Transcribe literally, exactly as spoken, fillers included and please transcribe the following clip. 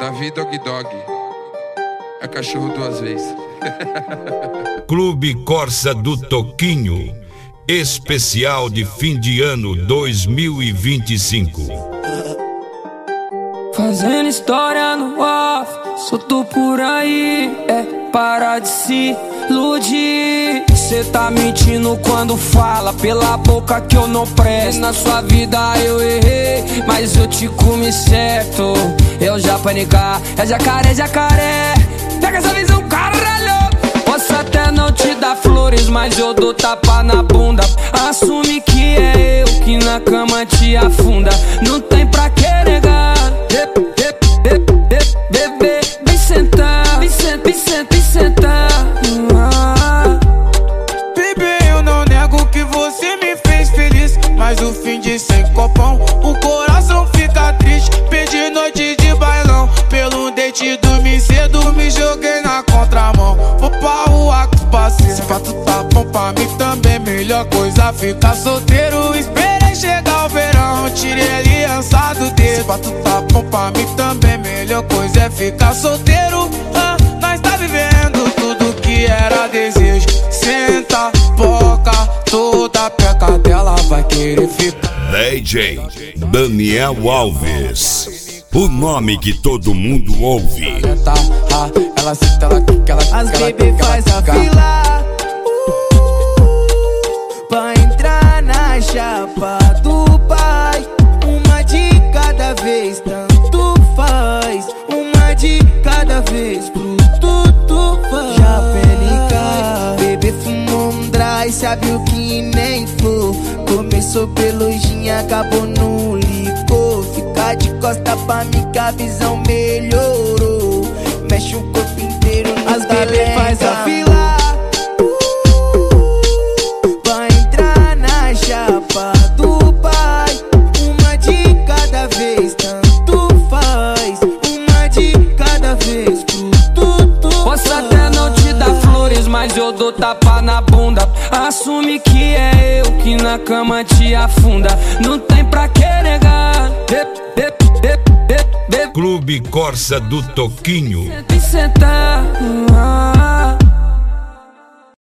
Davi Dog Dog. É cachorro duas vezes. Clube Corsa do Toquinho, especial de fim de ano dois mil e vinte e cinco. Fazendo história no off, solto por aí, é para de se iludir. Cê tá mentindo quando fala pela boca que eu não presto. Na sua vida eu errei, mas eu te comi certo. Eu já panicar, é jacaré, jacaré. Pega essa visão, caralho. Posso até não te dar flores, mas eu dou tapa na bunda. Assume que é eu que na cama te afunda. Não tem pra que negar. Bebê, vem sentar, vem sentar, vem sentar, vem sentar. Bebê, eu não nego que você me fez feliz, mas o fim de sem copão, o coração fica triste. Perdi noite de bailão, pelo date dormi cedo, me joguei na contramão. Vou pra rua com os parceiros, se fato tá bom pra mim também, melhor coisa ficar solteiro. Esperei chegar o verão, tirei a aliança do dedo. Se fato tá bom pra mim também, melhor coisa é ficar solteiro. Ah, nós tá vivendo tudo que era desejo. Senta, boca, toda peca dela vai querer ficar. D J Daniel Alves, o nome que todo mundo ouve. Senta, ah, ela senta, ela quica, ela quica. As baby faz a fila uh, pra entrar na chapa do pai. Uma de cada vez, tanto faz. Uma de cada vez, pro tudo faz. Já pele cai, bebê fumou um dry, sabe o que nem for. Começou pelo gin, acabou no licor. Ficar de costa pra mim que a visão melhorou. Mexe o corpo inteiro, as bebê faz a fila uh, pra entrar na chapa do pai. Uma de cada vez, tanto faz. Uma de cada vez, pro tudo. Posso até não te dar flores, mas eu dou tapa na bunda. Assume que é eu que na cama te afunda. Não tem pra que negar. Clube Corsa do Toquinho. Senta e sentar.